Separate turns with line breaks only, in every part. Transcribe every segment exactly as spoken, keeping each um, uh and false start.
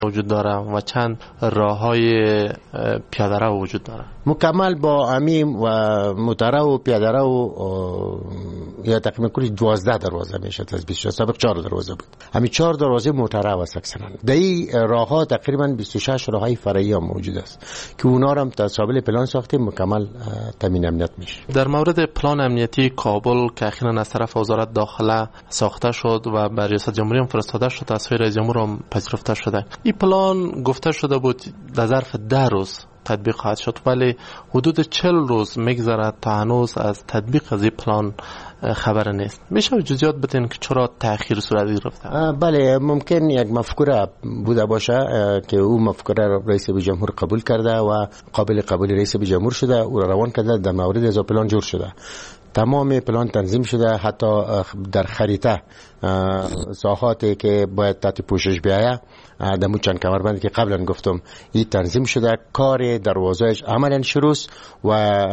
وجود داره و چند راههای پیاده رو وجود داره.
مکمل با امیم و موتره و پیاده رو یا تقریبا کلی دوازده دروازه میشه از بیست و شش. سابق چهار دروازه بود. همین چهار دروازه موتره و سکسنن. در این راه ها تقریبا بیست و شش راههای فرعی هم موجود است که اونا رو هم تصابل پلان ساختیم مکمل تامین امنیت میشه.
در مورد پلان امنیتی کابل که اخیراً از طرف وزارت داخله ساخته شد و بر ریاست جمهوری هم فرستاده شد، تصویر رئیس جمهور هم پذیرفته شده. این پلان گفته شده بود در ظرف ده روز تطبیق خواهد شد، ولی حدود چهل روز میگذره تا هنوز از تطبیق از این پلان خبر نیست. میشه جزئیات بتین که چرا تأخیر صورت گرفته؟
بله، ممکن یک مفکوره بوده باشه که او مفکوره را رئیس جمهور قبول کرده و قابل قبول رئیس جمهور شده، او را روان کرده، در مورد از پلان جور شده. تمام پلان تنظیم شده، حتی در خریطه ساحاتی که باید تحت پوشش بیایه در مو چند کمربندی که قبلا گفتم این تنظیم شده. کار دروازه‌اش عملا شروع و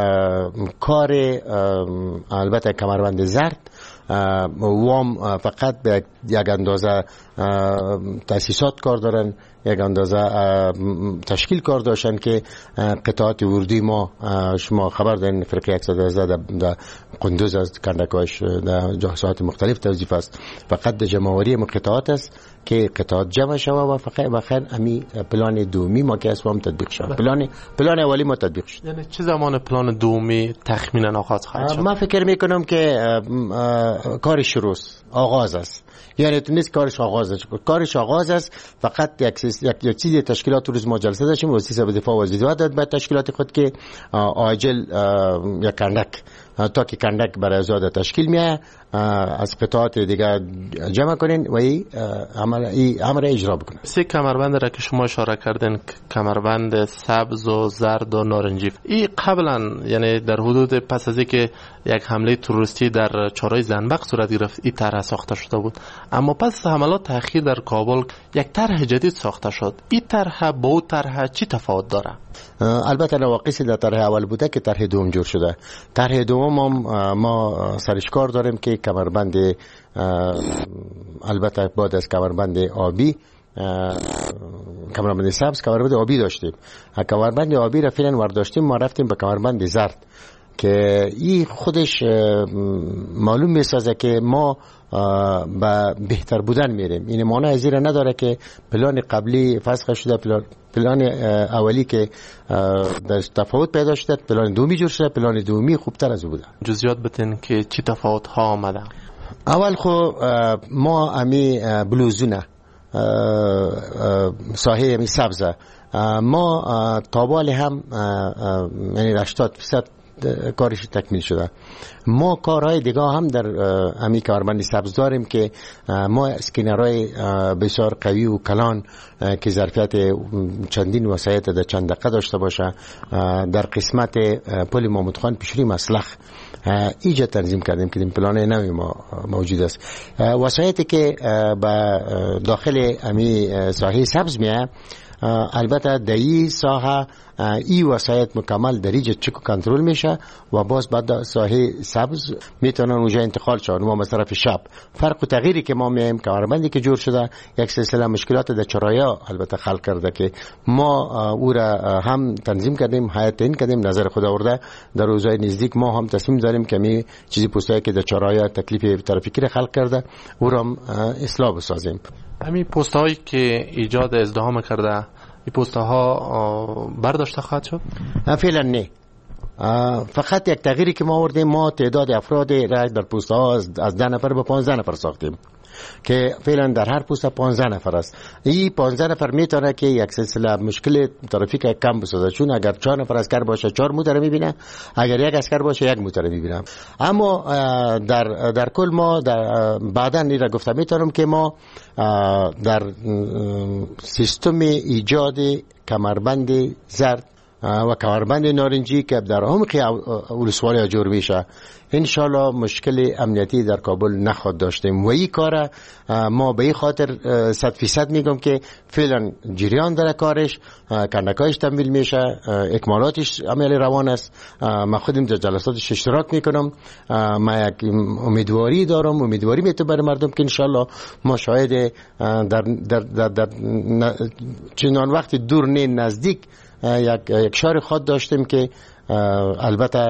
کار البته کمربند زرد وام فقط به یک اندازه تاسیسات کار دارن، یک اندازه تشکیل کار داشتن که قطعات وردی ما شما خبر دارین فرقه صد و هزده در قندوز از کندکاش در جهات مختلف توظیف است. فقط در جمعوری قطعات است که قطعات جمع شوه و فقط بخیر امی پلان دومی ما که اسوام تطبیق شد. پلان پلان اولی ما تطبیق شد.
یعنی چه زمان پلان دومی تخمینا آغاز خواهد شد؟
من فکر میکنم که کار شروع آغاز است. یعنی تو نیست کارش آغاز است، کارش آغاز است. فقط یک یک, یک چیز تشکیلات روز ما جلسه داشتیم، وزیر دفاع و وزیر داد به تشکیلات خود که عاجل یک کندک تا که کندک برای آزاد تشکیل میه از قطعات دیگه جمع کنین و این عمل اجرا بکنن.
سه کمربند را که شما اشاره کردین، کمربند سبز و زرد و نارنجی، این قبلا یعنی در حدود پس از اینکه یک حمله تروریستی در چهارراه زنبق صورت گرفت این طرح ساخته شده بود، اما پس از حملات تأخیر در کابل یک طرح جدید ساخته شد. این طرح با اون طرح چی تفاوت داره؟
البته نواقصی در طرح اول بوده که طرح دوم جور شده. طرح دوم ما, ما سرش کار داریم که کمربند البته بعد از کمربند آبی کمربند سبز کمربند آبی داشتیم. کمربند آبی را فعلا ورداشتیم، ما رفتیم به کمربند زرد که این خودش معلوم میسازه که ما به بهتر بودن میریم. این معنی از این نداره که پلان قبلی فسخ شده، پلان پلان اولی که تفاوت پیدا شده، پلان دومی جور شده، پلان دومی خوبتر از او بوده.
جزئیات بتین که چی تفاوت ها آمده؟
اول خو ما امی بلوزونه ساحه امی سبزه ما تابال هم یعنی هشتاد درصد کارش تکمیل شده. ما کارهای دیگه هم در امی کمربند سبز داریم که ما اسکینرهای بسیار قوی و کلان که ظرفیت چندین وسایط در چند دقیقه داشته باشه در قسمت پل محمود خان پیشوری مسلخ ایجا تنظیم کردیم که این پلان نوی ما موجود است. وسایطی که به داخل امی ساحه سبز میه البته در این ساحه ای وسایط مکمل در اینجا چک و کنترل میشه و باز بعد ساحه سبز میتونن اونجا انتقال شون. ما از طرف شب فرق و تغییری که ما میایم کمربندی که جور شده یک سلسله مشکلات در چرایا البته خلق کرده که ما او را هم تنظیم کردیم، حیاتین کردیم، نظر خود آورده در روزهای نزدیک ما هم تصمیم داریم که می چیزی پوستایی که در چرایا تکلیف ترافیکی را خلق کرده او را اصلاح بسازیم.
همین پست‌هایی که ایجاد ازدحام کرده این پست‌ها برداشته خواهد شد؟
فعلا نه. فقط یک تغییری که ما آوردیم، ما تعداد افراد را در پست‌ها از ده نفر به پانزده نفر ساختیم که فعلا در هر پست پانزده نفر است. این پانزده نفر میتونه که یک سلسله مشکل ترافیک کم بسازه، چون اگر چهار نفر عسکر باشه چهار موتر میبینه، اگر یک عسکر باشه یک موتر میبینه. اما در در کل ما در بعداً این را گفتم میتونم که ما در سیستم ایجاد کمربند زرد و کمربند نارنجی که در عمق ولسوالی جور میشه انشالله مشکل امنیتی در کابل نخواد داشتیم و این کار ما به این خاطر صد فیصد میگم که فعلا جریان داره کارش، کندکایش تمویل میشه، اکمالاتش عمل روان است. من خودم در جلساتش اشتراک میکنم. من یک امیدواری دارم، امیدواری میتونم برای مردم که انشالله ما شاید در در در, در چنان وقت دور نه نزدیک یک یک شهر خود داشتیم که البته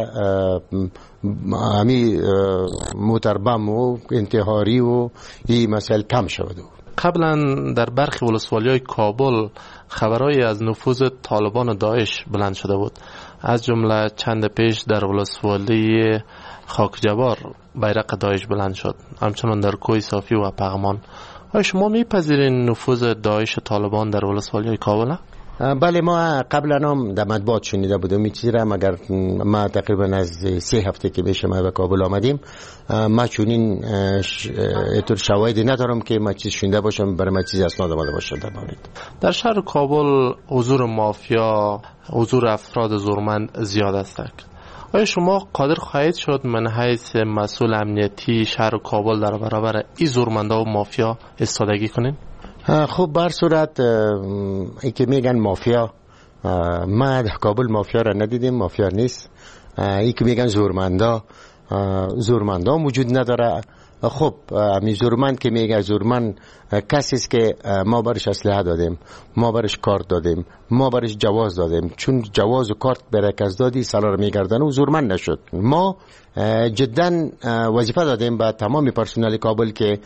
همی موتربم و انتحاری و این مسائل کم شود.
قبلا در برخی ولسوالی‌های کابل خبرهای از نفوذ طالبان و داعش بلند شده بود، از جمله چند پیش در ولسوالی خاکجبار بیرق داعش بلند شد، همچنان در کوی صافی و پغمان. آیا شما میپذیرین نفوذ داعش و طالبان در ولسوالی‌های کابل؟
بله، ما قبلا هم در مطبوعات شنیده بودم این چیز را، مگر ما تقریبا از سه هفته که میشه ما به کابل آمدیم، ما چونین اتور شواهدی ندارم که ما چیز شنیده باشم برای ما چیز اسناد آمده باشه در مورد.
در شهر کابل حضور مافیا، حضور افراد زورمند زیاد است. آیا شما قادر خواهید شد من حیث مسئول امنیتی شهر کابل در برابر این زورمندا و مافیا ایستادگی کنین؟
خب بر صورت ای که میگن مافیا، ما در کابل مافیا را ندیدیم، مافیا نیست. ای که میگن زورمندا، زورمندا وجود نداره. خب می زورمند که میگه زورمند کسی است که ما برش اسلحه دادیم، ما برش کارت دادیم، ما برش جواز دادیم، چون جواز و کارت برای کس دادی سالار میگردن و زورمند نشد. ما جدا وظیفه دادیم به تمام پرسنل کابل که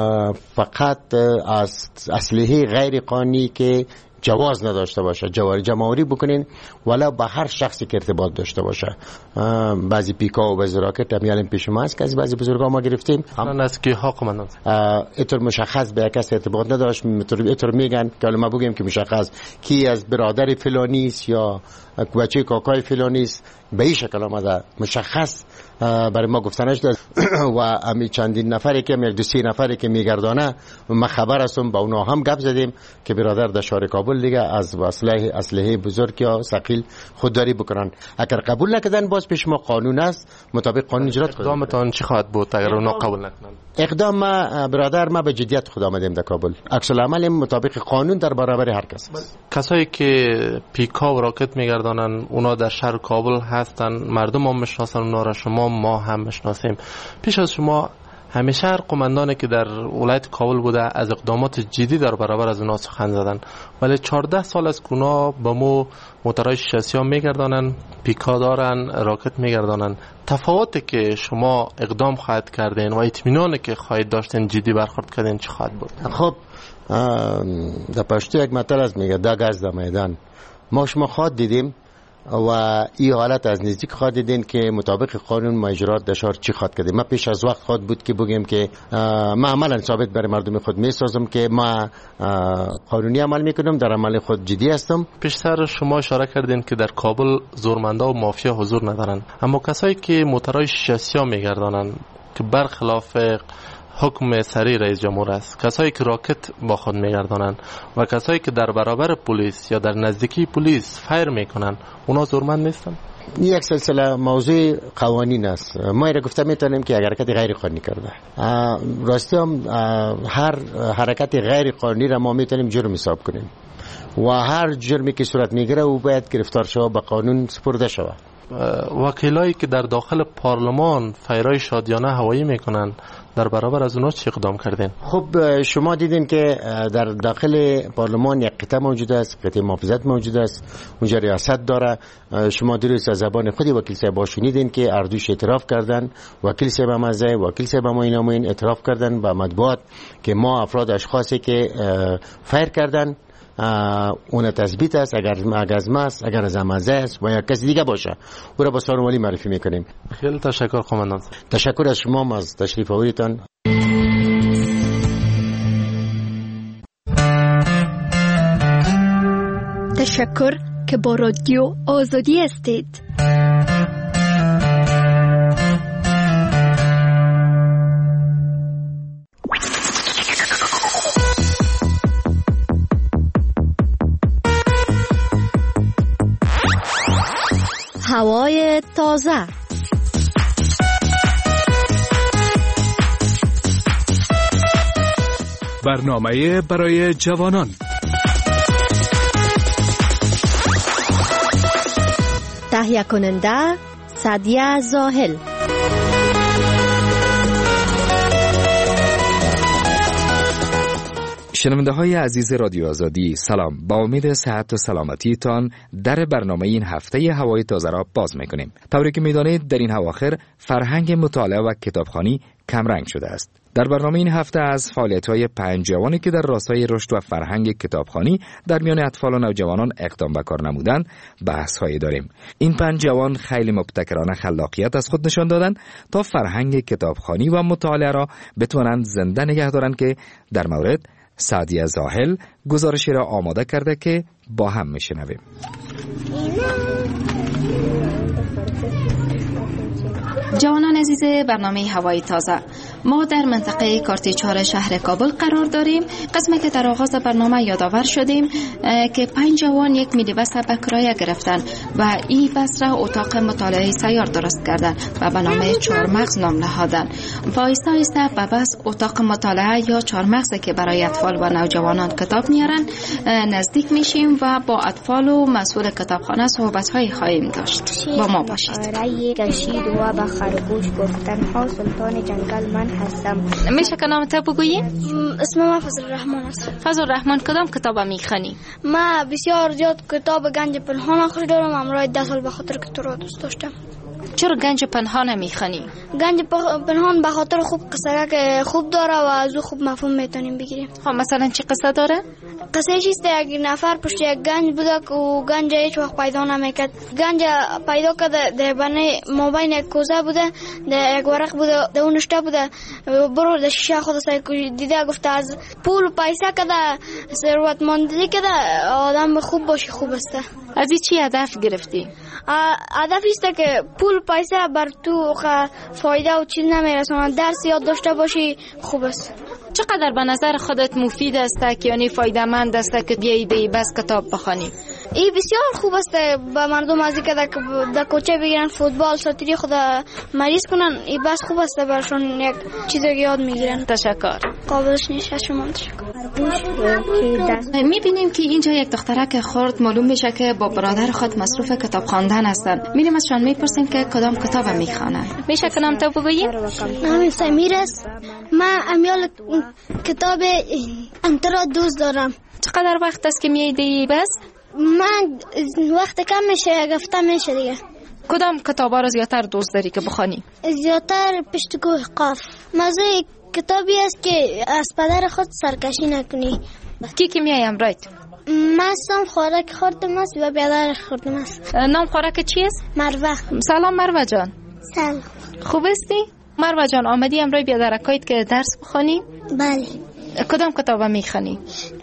فقط از اسلحه غیر قانونی که جواز نداشته باشه جواری جمعوری بکنین، ولی با هر شخصی که ارتباط داشته باشه. بعضی پیکا و بعضی راکت هم یالم پیش ما است که از بعضی بزرگا ما گرفتیم.
هم از کی ها قماندان
اینطور مشخص به کسی ارتباط نداشت. اینطور میگن که ما بگیم که مشخص کی از برادر فلانی است یا بچه کاکای فلانی است، به این شکل آمده مشخص برای ما گفتنش داد. و امی چندین نفری که یک دو سی نفری که میگردانه ما خبر هستم، با اونا هم گپ زدیم که برادر در شهر کابل دیگه از اسلحه اسلحه بزرگ یا ثقیل خودداری بکنن. اگر قبول نکردن باز پیش ما قانون است، مطابق قانون اجرا کنیم.
اقدامتان چی خواهد بود اگر اونا قبول نکنن؟
اقدام ما برادر ما به جدیت خود آمدیم در کابل، عکس العمل مطابق قانون در برابر هر کس است.
کسایی که پیکا و راکت میگردانن اونا در شهر کابل هستن، مردم هم میشناسن اونا را، شما ما هم میشناسیم. پیش از شما همیشه هر قماندانی که در ولایت کابل بوده از اقدامات جدی در برابر از اونا سخن زدن، ولی چهارده سال از اونا با مو موترهای شاسی ها میگردانن، پیکا دارن، راکت میگردانن. تفاوتی که شما اقدام خواهد کردین و اطمینانی که خواهید داشتین جدی برخورد کردین چی خواهد بود؟
خب در پشتو یک مطلب از میگه دا گز در میدان. ما شما خواهد دیدیم و این حالت از نزدیک خواهد دیدین که مطابق قانون ما اجرات در شهر چی خواهد کردیم. ما پیش از وقت خواهد بود که بگیم که ما عملا ثابت برای مردم خود میسازم که ما قانونی عمل میکنم، در عمل خود جدی هستم.
پیشتر شما اشاره کردین که در کابل زورمندا و مافیا حضور ندارن، اما کسایی که موترهای شاسی ها میگردانن که برخلاف حکم سری رئیس جمهور است، کسایی که راکت با خود میگردانن و کسایی که در برابر پلیس یا در نزدیکی پلیس فایر میکنن، اونا زورمند نیستن؟
یک سلسله موضوع قوانین است. ما ایره گفته میتونیم که اگر حرکت غیر قانونی کرده، راستی هم هر حرکت غیر قانونی را ما میتونیم جرم حساب کنیم و هر جرمی که صورت میگیره او باید گرفتار شود، به قانون سپرده شود.
وکیلایی که در داخل پارلمان فایرای شادیانه هوایی میکنن، در برابر از اونا چی اقدام کردین؟
خب شما دیدین که در داخل پارلمان یک قطعه موجود است، قطعه محافظت موجود است، اونجا ریاست داره. شما دیروز از زبان خودی وکیل صاحب شنیدین که اردوش اعتراف کردن، وکیل صاحب مزه وکیل صاحب موین اعتراف کردن با مطبوعات که ما افراد اشخاصی که فایر کردن اون تثبیت است، اگر از ما است، اگر از مزه است و یا کسی دیگه باشه او را با سارمالی معرفی میکنیم.
خیلی تشکر قماندان.
تشکر از شما از تشریف آوریدتان.
تشکر که با رادیو آزادی هستید. هوای تازه.
برنامه برای جوانان.
تهیه کننده سعدیه زاهل.
شنونده های عزیز رادیو آزادی، سلام. با امید صحت و سلامتی تان در برنامه این هفته هوای تازه را باز میکنیم. طوری که میدانید در این اواخر فرهنگ مطالعه و کتابخوانی کمرنگ شده است. در برنامه این هفته از فعالیت‌های پنج جوانی که در راستای رشد و فرهنگ کتابخوانی در میان اطفال و نوجوانان اقدام به کار نمودند بحث‌هایی داریم. این پنج جوان خیلی مبتکرانه خلاقیت از خود نشان دادند تا فرهنگ کتابخوانی و مطالعه را بتوانند زنده نگه دارند که در مورد سعدیه زاهل گزارشی را آماده کرده که با هم میشنویم.
جوانان عزیز برنامه هوای تازه، ما در منطقه کارت چهار شهر کابل قرار داریم. قسمی که در آغاز برنامه یادآور شدیم که پنج جوان یک مینی بس به کرایه گرفتن و این بس را اتاق مطالعه سیار درست کردن و به نام چهارمغز نام نهادن. و آهسته آهسته به بس اتاق مطالعه یا چهارمغزی که برای اطفال و نوجوانان کتاب میارن نزدیک میشیم و با اطفال و مسئول کتابخانه صحبت‌های خواهیم داشت. با ما باشید.
خرگوش گفتن ها سلطان جنگل من هستم.
میشه که نام تو بگویی؟
اسم من فضل الرحمن است.
فضل الرحمن کدام کتاب میخونی؟
ما بسیار زیاد کتاب گنج پنهان خریدم. امروز ده سال به خاطر که تو را دوست داشتم.
چرا گنج پنهان میخونی؟
گنج پنهان به خاطر خوب قصه که خوب داره و از او خوب مفهوم میتونیم بگیریم.
خب مثلا چی قصه داره؟
قصه چیست؟ یک نفر پشت یک گنج بوده که او گنج هیچ وقت پیدا نمیکرد. گنج پیدا کرده در بین مابین یک کوزه بوده، در یک ورق بوده، در اون نشته بوده. برو در شیشه خود سعی دیده گفته از پول و پیسه کده ثروتمندی کده آدم خوب باشی خوب است.
از این چی هدف گرفتی؟
هدف است که پول پیسه بر تو فایده و چیز نمیرسونه. درس یاد داشته باشی خوب است.
چقدر به نظر خودت مفید است که یعنی فایده مند است که یه ایده بس کتاب بخونی؟
این بسیار خوب است به مردم از اینکه در کوچه بگیرن فوتبال ساتری خود مریض کنن. این بس خوب است برشون یک چیزی یاد میگیرن.
تشکر.
قابلش نیست. شما تشکر.
میبینیم که اینجا یک دخترک خرد معلوم میشه که با برادر خود مصروف کتاب خواندن هستن. میریم ازشان میپرسیم که کدام کتاب میخوانن. میشه که نام تو بگویی؟
نام سمیر است. من امیال کتاب انترا دوست دارم.
چقدر وقت است که میایدی بس؟
من وقت کم میشه، یک هفته میشه دیگه.
کدام کتابا رو زیادتر دوست داری که بخوانی؟
زیادتر پشتگوی قاف. مزه کتابی است که از پدر خود سرکشی نکنی.
کی کی میای امروز؟
من سام خوراک خوردم است و بیادر خوردم است.
نام خوراک چی است؟
مروه.
سلام مروه جان.
سلام.
خوب هستی؟ مروه جان آمدی امروز بیادرکایت که درس بخوانی؟
بله.
کدام کتاب میخوانی؟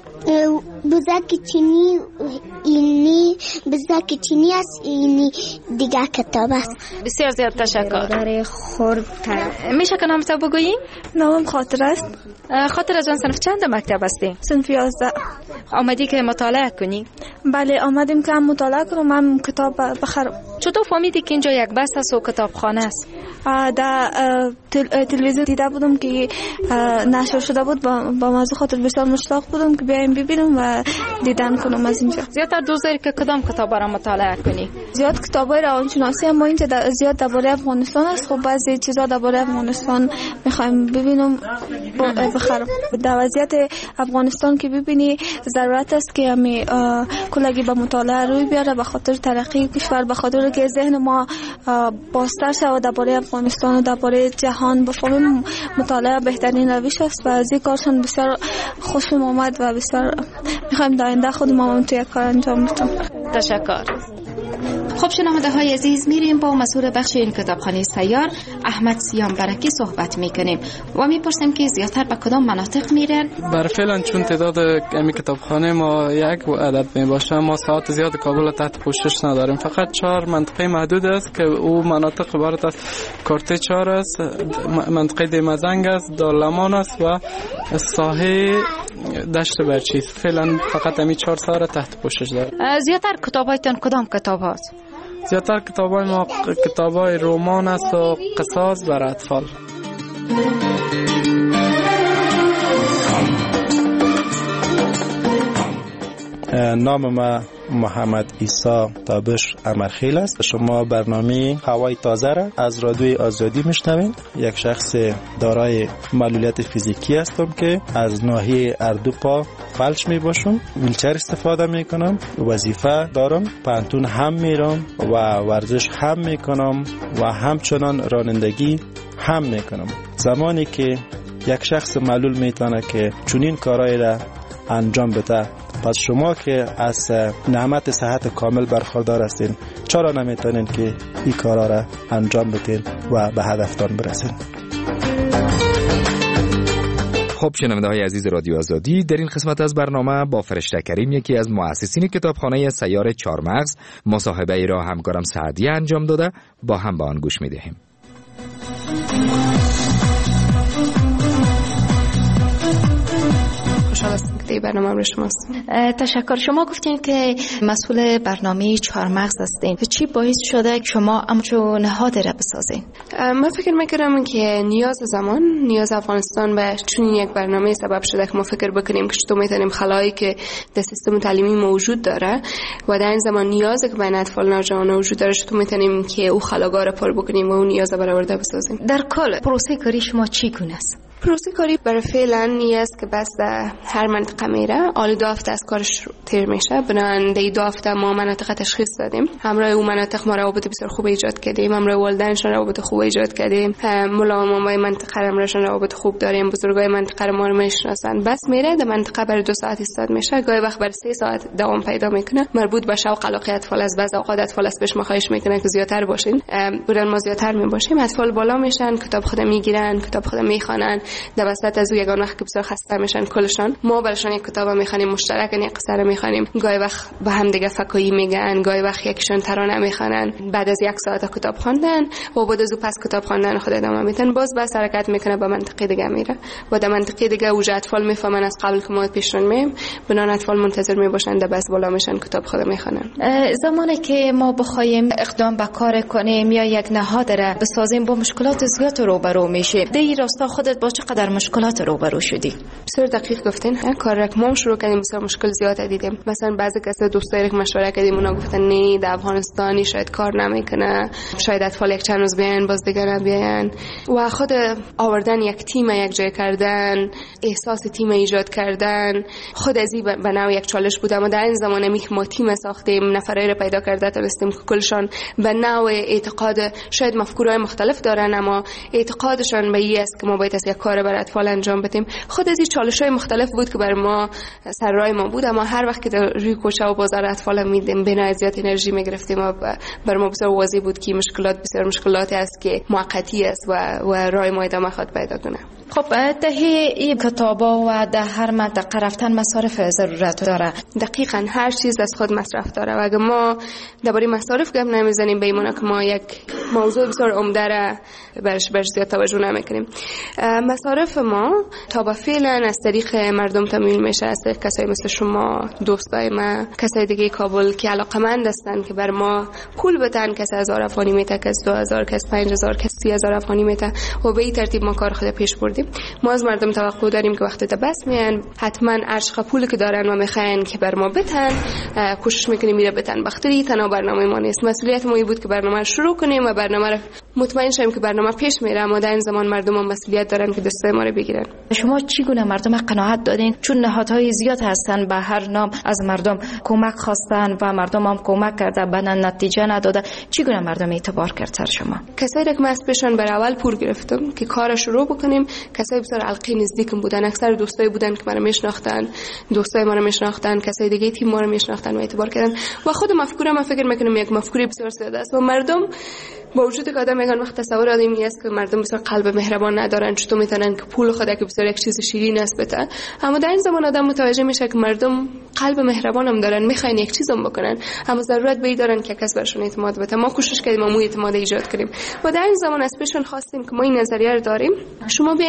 بزرگ چینی اینی بزرگ چینی است، اینی دیگه کتاب است.
بسیار زیاد تشکر.
داره خردتر.
میشه که نام تو بگویی؟
نامم خاطر است.
خاطر جان صنف چند مکتب هستی؟
صنف یازده.
آمدی که مطالعه کنی؟
بله آمدیم که هم مطالعه کنم، من کتاب بخرم.
چطور فهمیدی که اینجا یک بس است و کتابخانه است؟
در تلویزیون دیده بودم که نشر شده بود، با موضوع خاطر بسیار مشتاق بودم که بیایم ببینم و دیدن کنم از اینجا.
زیادتر دوست داری که کدام کتابا را مطالعه کنی؟
زیاد کتابای روانشناسی، اما اینجا زیاد درباره افغانستان است. خب بعضی چیزا درباره افغانستان میخوایم ببینم بخرم. در وضعیت افغانستان که ببینی ضرورت است که همی کلگی به مطالعه روی بیاره به خاطر ترقی کشور، به خاطر که ذهن ما بازتر شود درباره افغانستان و درباره جهان بفهمیم. مطالعه بهترین روش است و از این کارشان بسیار خوشم آمد و بسیار میخوایم در آینده خودم هم توی کار انجام بدم.
تشکر. خب شنونده های عزیز، میریم با مسئول بخش این کتابخانه سیار احمد سیام برکی صحبت میکنیم و میپرسیم که زیادتر به کدام مناطق میرن.
بر فعلا چون تعداد امی کتابخانه ما یک عدد میباشه، ما ساعت زیاد کابل تحت پوشش نداریم. فقط چهار منطقه محدود است که او مناطق عبارت از کارت چهار است، منطقه دیمزنگ است، دارالمان است و ساحه دشت برچیس. فعلا فقط امی چهار ساعت تحت پوشش داریم.
زیادتر کتابایتان کدام کتاب هست؟
زیادتر کتابای ما کتابای رمان است و قصص برای اطفال.
نام ما محمد عیسی تابش امرخیل است. شما برنامه هوای تازه را از رادیوی آزادی میشنوید. یک شخص دارای معلولیت فیزیکی هستم که از ناحیه اردو پا فلج می باشم. ویلچر استفاده می کنم. وظیفه دارم. پانتون هم میرم و ورزش هم می کنم و همچنان رانندگی هم می کنم. زمانی که یک شخص معلول میتونه که چنین کارایی را انجام بده، پس شما که از نعمت صحت کامل برخوردار هستین، چرا نمیتونین که این کارا را انجام بدین و به هدفتان برسین؟
خب شنونده های عزیز رادیو آزادی، در این قسمت از برنامه با فرشته کریم، یکی از مؤسسین کتابخانه سیار چهارمغز، مصاحبه ای را همکارم سعدیه انجام داده. با هم به آن گوش میدهیم.
برنامه رو شماست.
تشکر. شما گفتین که مسئول برنامه چهارمغز هستین. چی باعث شده که شما همچون نهاد را بسازین؟
من فکر میکنم که نیاز زمان، نیاز افغانستان به چنین یک برنامه سبب شده که ما فکر بکنیم که چطور میتونیم خلایی که در سیستم تعلیمی موجود داره و در این زمان نیازی که بین اطفال نوجوانان وجود داره، چطور میتونیم که او خلاگاه را پر بکنیم و اون نیاز را برآورده بسازیم.
در کل پروسه کاری شما چی گونه است؟
پروسه کاری برای فعلا نیست که بس در هر منطقه میره. آل دو هفته از کارش تیر میشه. بنابراین در دو هفته ما مناطق تشخیص دادیم. همراه اون مناطق ما روابط بسیار خوب ایجاد کردیم. همراه والدینشون روابط خوب ایجاد کردیم. ملازمای منطقه را همراهشون روابط خوب داریم. بزرگای منطقه ما رو میشناسن. بس میره در منطقه برای دو ساعت ایستاد میشه. گاهی وقت برای سه ساعت دوام پیدا میکنه. مربوط به شوق علاقه اطفال از بعض اوقات اطفال از پیش مخواهش میکنه که زیادتر باشین. بودن ما زیادتر میباشیم. اطفال بالا میشن، کتاب خود میگیرن، کتاب خود میخوانن. در وسط از یگان وقت که بسیار خسته میشن کلشان، ما براشون یک کتاب میخوانیم مشترک، یک قصه رو میخوانیم. گاهی وقت با هم دیگه فکایی میگن، گاهی وقت یکشون ترانه میخوانن. بعد از یک ساعت کتاب خواندن و بعد از پس کتاب خواندن خود ادامه میدن. باز بس حرکت میکنه به منطقه دیگه میره و در منطقه دیگه وجود اطفال میفهمن از قبل که ما پیشرون میم. بنان اطفال منتظر میباشن در بس بالا میشن کتاب خود میخوانن.
زمانی که ما بخوایم اقدام به کار کنیم یا یک نهاد را بسازیم، با مشکلات زیاد روبرو میشیم. در این راستا خودت با چقدر مشکلات روبرو شدی؟
بسیار دقیق گفتین. کار را که ما شروع کردیم بسیار مشکل زیاد دیدیم. مثلا بعضی کسا دوستایی که مشوره کردیم اونا گفتن نه در افغانستانی شاید کار نمیکنه، شاید اطفال یک چند روز بیان باز دیگه نبیان. و خود آوردن یک تیم یک جای کردن، احساس تیم ایجاد کردن، خود ازی به نوع یک چالش بود. اما در این زمانه می که ما تیم ساختیم، نفرایی رو پیدا کرده تونستیم که کلشان به نوع اعتقاد شاید مفکورهای مختلف دارن، اما اعتقادشان به این است که ما باید از یک کار برای اطفال انجام بدیم. خود از این چالش‌های مختلف بود که برای ما سر راه ما بود. اما هر وقت که در روی کوچه و بازار اطفال میدیم بنا زیاد انرژی میگرفتیم و برای ما بسیار واضح بود که مشکلات بسیار مشکلاتی است که موقتی است و و راه ما ادامه خواهد پیدا کنه.
خب تهیه این کتابا و در هر منطقه رفتن مصارف ضرورت داره.
دقیقاً هر چیز از خود مصرف داره و اگه ما درباره مصارف گپ نمیزنیم به ایمانا که ما یک موضوع بسیار عمده را برش برش زیاد توجه نمیکنیم. مصارف ما تا به فعلا از طریق مردم تامین میشه، از طریق کسایی مثل شما، دوستای ما، کسای دیگه کابل که علاقمند هستن که بر ما پول بدن، کسی هزار افغانی میته، کسی دو هزار، کسی پنج هزار، کسی سی هزار افغانی میته و به این ترتیب ما کار خود پیش بردیم. ما از مردم توقع داریم که وقتی تا بس میان حتما ارشق پولی که دارن و میخواین که بر ما بتن، کوشش میکنیم میره بتن. بختری تنها برنامه ما نیست، مسئولیت ما بود که برنامه رو شروع کنیم و برنامه رو مطمئن شیم که برنامه پیش میره. اما در این زمان مردم هم مسئولیت دارن که دسته ما رو بگیرن.
شما چگونه مردم قناعت دادین؟ چون نهادهای زیاد هستن به هر نام از مردم کمک خواستن و مردم هم کمک کرده بدن نتیجه نداده. چگونه مردم اعتبار کرد سر شما؟
کسایی که من از پیشون بر اول پول گرفتم که کار شروع بکنیم، کسایی بسیار علاقه نزدیکم بودن، اکثر دوستای بودن که منو میشناختن، دوستای ما رو میشناختن، کسای دیگه تیم ما رو میشناختن و اعتبار کردن. و خود مفکوره من فکر میکنم یک مفکوره بسیار ساده است و مردم با وجود که آدم میگن وقت تصور آدمی است که مردم بسیار قلب مهربان ندارن، چطور میتونن که پول خود که بسیار یک چیز شیرین است بته. اما در این زمان آدم متوجه میشه که مردم قلب مهربان هم دارن، میخواین یک چیزم بکنن، اما ضرورت به این دارن که کس برشون اعتماد بده. ما کوشش کردیم ما اعتماد ایجاد کنیم و در این زمان از پیشون خواستیم که ما این نظریه رو داریم، شما بیاین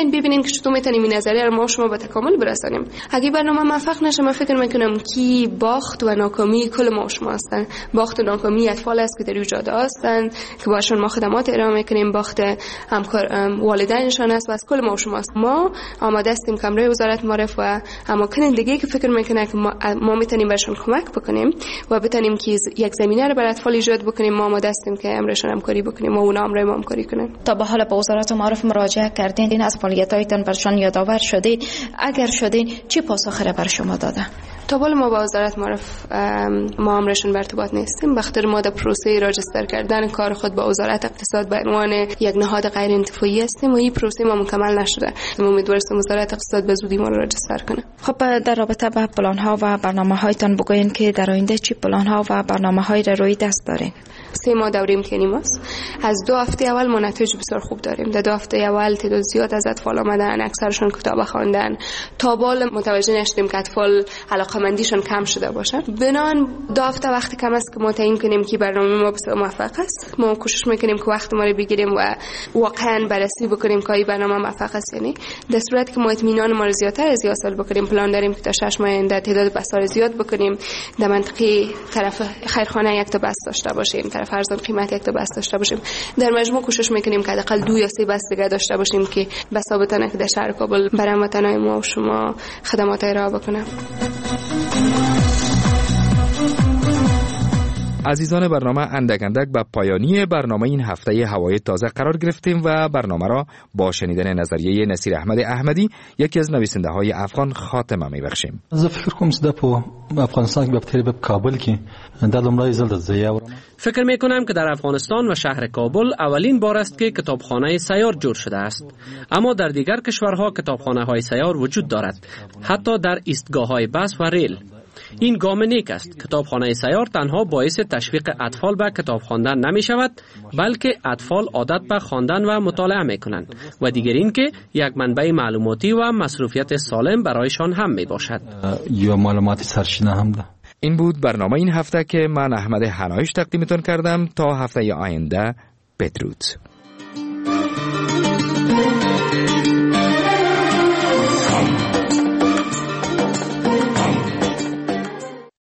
بیاین ببینین که چطور میتونیم این نظریه رو ما شما به تکامل برسانیم. اگه برنامه موفق نشه من فکر میکنم که باخت و ناکامی کل ما شما هستن. باخت و ناکامی اطفال است که در جاده هستن که باشون ما خدمات ارائه میکنیم، باخت همکار والدینشان است و از کل ما شما است. ما آماده هستیم کمره وزارت معارف و اماکن دیگه که فکر میکنه که ما, ما میتونیم بهشون کمک بکنیم و بتونیم که یک زمینه رو برای اطفال ایجاد بکنیم. ما آماده هستیم که امرشون همکاری بکنیم و اونا امر ما همکاری کنن.
تا به حال به وزارت معارف مراجعه کردین؟ این از فعالیت‌هایتان برشان یادآور شدید؟ اگر شدین چی پاسخی را بر شما دادن؟
تا بالا ما با وزارت معارف ما امرشون به ارتباط نیستیم. بخاطر ما در پروسه راجستر کردن کار خود با وزارت اقتصاد به عنوان یک نهاد غیر انتفاعی هستیم و این پروسه ما مکمل نشده. ما امیدواریم وزارت اقتصاد به زودی ما رو راجستر کنه.
خب در رابطه با پلان ها و برنامه‌هایتان بگوین که در آینده چی پلان ها و برنامه‌های را روی دست دارین؟
سه ماه دوره امتحانی ماست. از دو هفته اول ما نتایج بسیار خوب داریم. در دو هفته اول تعداد زیاد از اطفال آمدن، اکثرشون کتاب خواندن. تا بال متوجه نشدیم که اطفال علاقه‌مندیشون کم شده باشه. بنان دو هفته وقت کم است که ما تعیین کنیم که برنامه ما بسیار موفق است. ما کوشش میکنیم که وقت ما رو بگیریم و واقعا بررسی بکنیم که این برنامه موفق است یعنی. در صورتی که ما اطمینان ما رو زیادتر از حاصل بکنیم، پلان داریم که تا شش ماه آینده تعداد بس‌ها زیاد بکنیم. در منطقه طرف خیرخانه یک تا بس داشته باشیم، طرف ارزان قیمت یک تا بس داشته باشیم. در مجموع کوشش میکنیم که حداقل دو یا سه بس دیگه داشته باشیم که بسا بتونه که در شهر کابل برای هموطنان ما و شما خدمات ارائه بکنه.
عزیزان برنامه اندک اندک به پایانی برنامه این هفته هوای تازه قرار گرفتیم و برنامه را با شنیدن نظریه نصیر احمد احمدی، یکی از نویسنده های افغان، خاتمه میبخشیم.
زه فکر کوم چې په افغانستان کې په تیر په کابل کې د لومړی ځل د زیاور
فکر میکنم که در افغانستان و شهر کابل اولین بار است که کتابخانه سیار جور شده است. اما در دیگر کشورها کتابخانه های سیار وجود دارد، حتی در ایستگاه های بس و ریل. این گام نیک است. کتابخانه سیار تنها باعث تشویق اطفال به کتاب خواندن نمی شود، بلکه اطفال عادت به خواندن و مطالعه می کنند و دیگر این که یک منبع معلوماتی و مصروفیت سالم برایشان هم می باشد.
یا معلوماتی سرچینه هم ده.
این بود برنامه این هفته که من احمد حنایش تقدیمتون کردم. تا هفته آینده بدرود.